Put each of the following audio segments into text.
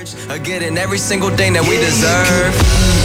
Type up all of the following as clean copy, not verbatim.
Are getting every single thing that we deserve.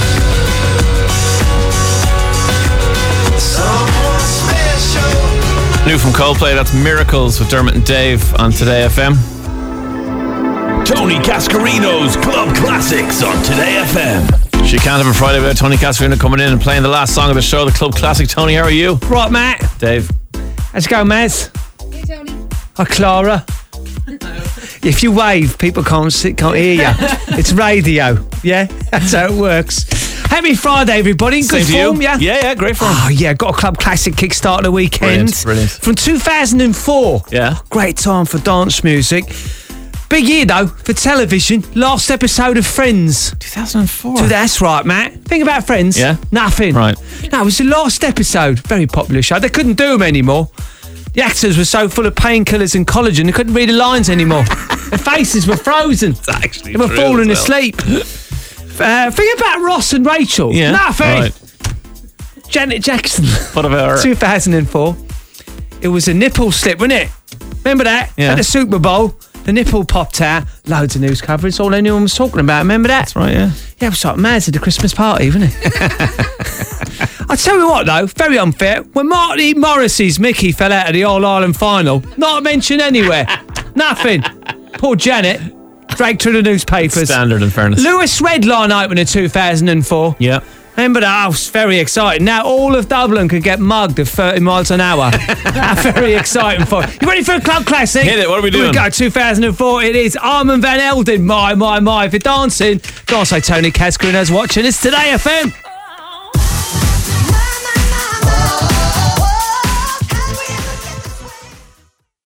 New from Coldplay, that's Miracles with Dermot and Dave on Today FM. Tony Cascarino's Club Classics on Today FM. She can't have a Friday without Tony Cascarino coming in and playing the last song of the show, the Club Classic. Tony, how are you? Right, Matt. Dave. How's it going, Maz? Hey, Tony. Hi, Clara. If you wave, people can't hear you. It's radio, yeah? That's how it works. Happy Friday, everybody. Good form, yeah? Yeah, great form. Oh, yeah, got a Club Classic kickstart the weekend. Brilliant. From 2004. Yeah. Great time for dance music. Big year, though, for television. Last episode of Friends. 2004. So that's right, Matt. Think about Friends. Yeah. Nothing. Right. No, it was the last episode. Very popular show. They couldn't do them anymore. The actors were so full of painkillers and collagen, they couldn't read the lines anymore. Their faces were frozen. Actually they were true falling as well. asleep. Think about Ross and Rachel. Yeah. Nothing. Right. Janet Jackson. What about her? 2004. It was a nipple slip, wasn't it? Remember that? Yeah. At the Super Bowl, the nipple popped out. Loads of news coverage. All anyone was talking about. Remember that? That's right, yeah. Yeah, it was like mad at the Christmas party, wasn't it? I tell you what, though, very unfair. When Marty Morrissey's Mickey fell out of the All-Ireland final, not mentioned anywhere. Nothing. Poor Janet. Dragged through the newspapers. Standard, in fairness. Lewis Red Line opened in 2004. Yeah. Remember that? Oh, it's very exciting. Now all of Dublin could get mugged at 30 miles an hour. Very exciting for you. You ready for a Club Classic? Hit it. What are we doing? Here we go. 2004. It is Armand Van Helden. My. If you're dancing, don't say Tony Cascarino's watching. It's Today FM.